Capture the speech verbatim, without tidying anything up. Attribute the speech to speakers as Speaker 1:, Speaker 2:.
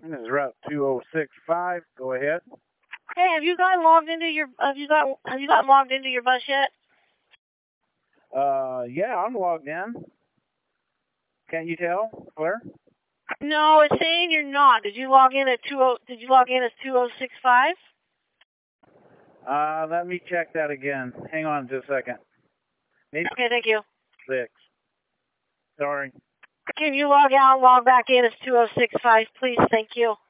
Speaker 1: This is route two oh six five. Go ahead.
Speaker 2: Hey, have you gotten logged into your have you got have you gotten logged into your bus yet?
Speaker 1: Uh, yeah, I'm logged in. Can't you tell, Claire?
Speaker 2: No, it's saying you're not. Did you log in at two oh? Did you log in as two oh six five?
Speaker 1: Uh, let me check that again. Hang on just a second. Maybe
Speaker 2: Okay, thank you.
Speaker 1: six. Sorry.
Speaker 2: Can you log out and log back in as two oh six five, please? Thank you.